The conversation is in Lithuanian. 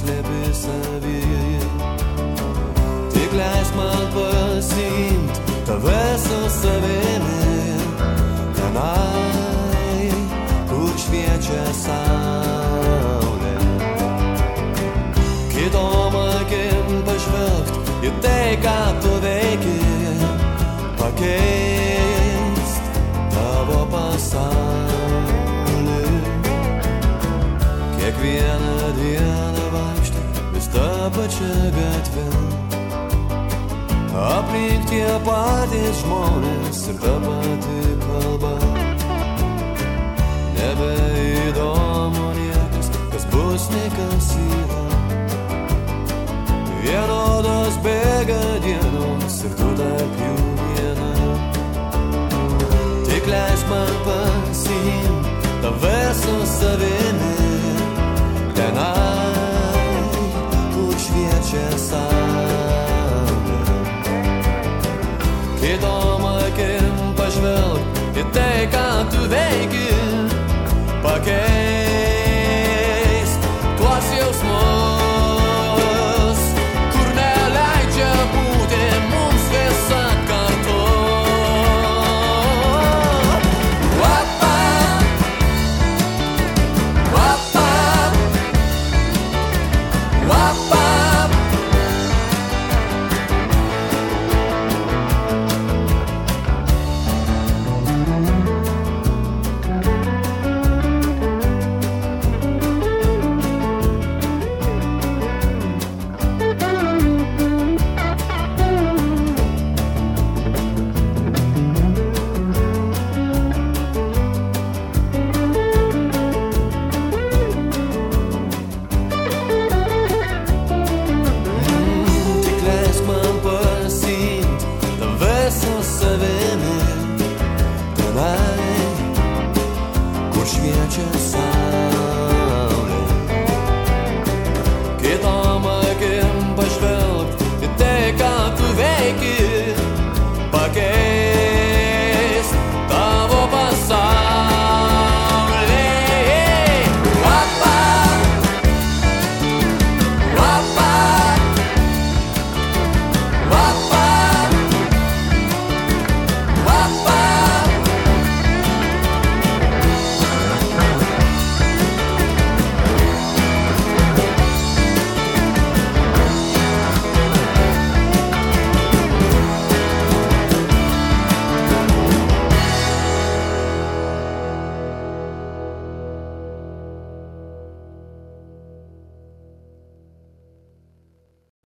slėpi savyje. Tik leis man pasiimt tave su savimi, tenai, kur šviečia saulė. Kitom akim pažvelgt į tai, ką tu veiki, pakeist tavo pasaulį. Kiekvieną dieną vaikštai vis tą pačią gatvę, aplink tie patys žmonės ir ta pati kalba. Nebeįdomu niekas, kas bus, nei kas yra. Vienodos bėga dienos ir tu tarp jų viena. Tik leis man pasiimt tave su savimi, tenai, kur šviečia saulė. Kitom akim pažvelgt į tai, ką tu veiki,